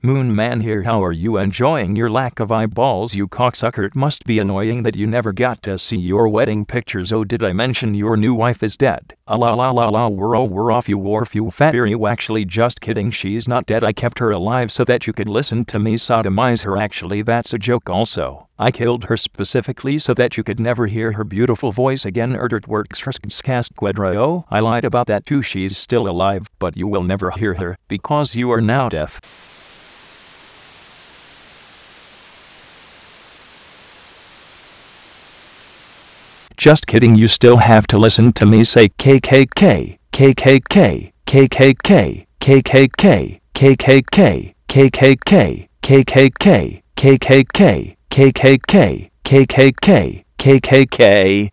Moon Man here, how are you enjoying your lack of eyeballs, you cocksucker? It must be annoying that you never got to see your wedding pictures. Oh, did I mention your new wife is dead? Ah la la la la, we're off you wharf, you fat you. Actually, just kidding, she's not dead. I kept her alive so that you could listen to me sodomize her. Actually, that's a joke also. I killed her specifically so that you could never hear her beautiful voice again. Erdert works cast quadrio. I lied about that too. She's still alive, but you will never hear her because you are now deaf. Just kidding, you still have to listen to me say KKK, KKK, KKK, KKK, KKK, KKK, KKK, KKK, KKK, KKK, KKK.